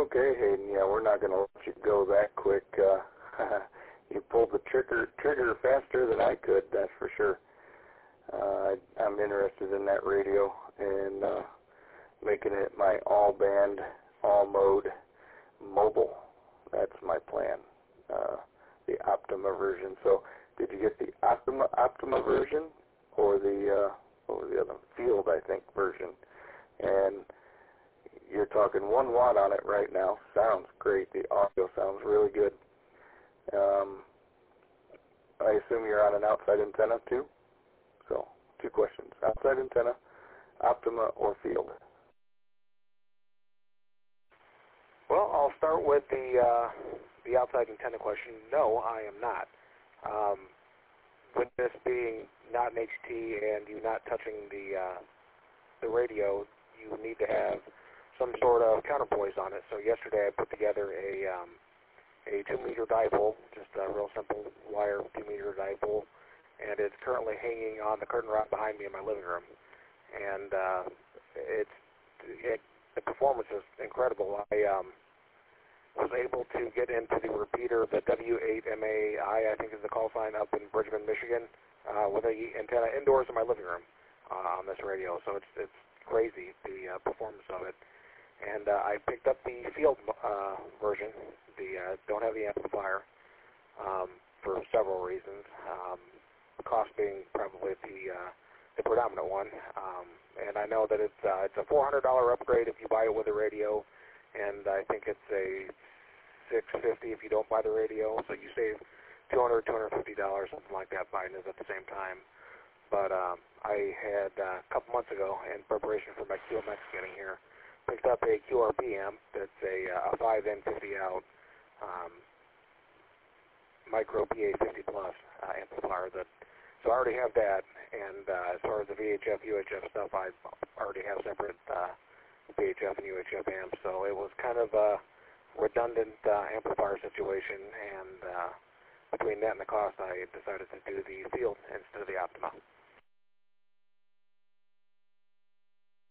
Okay, Hayden. Yeah, we're not going to let you go that quick. You pulled the trigger faster than I could, that's for sure. I'm interested in that radio and making it my all-band, all-mode mobile. That's my plan, the Optima version. So did you get the Optima version or the what was the other Field, I think, version? And you're talking 1 watt on it right now. Sounds great. The audio sounds really good. I assume you're on an outside antenna too? So, 2 questions. Outside antenna, Optima, or Field? Well, I'll start with the outside antenna question. No, I am not. With this being not an HT and you not touching the radio, you need to have some sort of counterpoise on it. So yesterday I put together a 2-meter dipole, just a real simple wire 2-meter dipole, and it's currently hanging on the curtain rod behind me in my living room. And the performance is incredible. I was able to get into the repeater, the W8MAI, I think is the call sign, up in Bridgman, Michigan, with an antenna indoors in my living room on this radio. So it's crazy, the performance of it. And I picked up the Field version, the don't have the amplifier, for several reasons. Cost being probably the predominant one. And I know that it's a $400 upgrade if you buy it with a radio, and I think it's a $650 if you don't buy the radio. So you save $200, $250, something like that, buying it at the same time. But I had a couple months ago, in preparation for my QMX getting here, picked up a QRP amp that's a 5N50 out micro PA50 plus amplifier. So I already have that, and as far as the VHF, UHF stuff, I already have separate VHF and UHF amps, so it was kind of a redundant amplifier situation, and between that and the cost, I decided to do the Field instead of the Optima.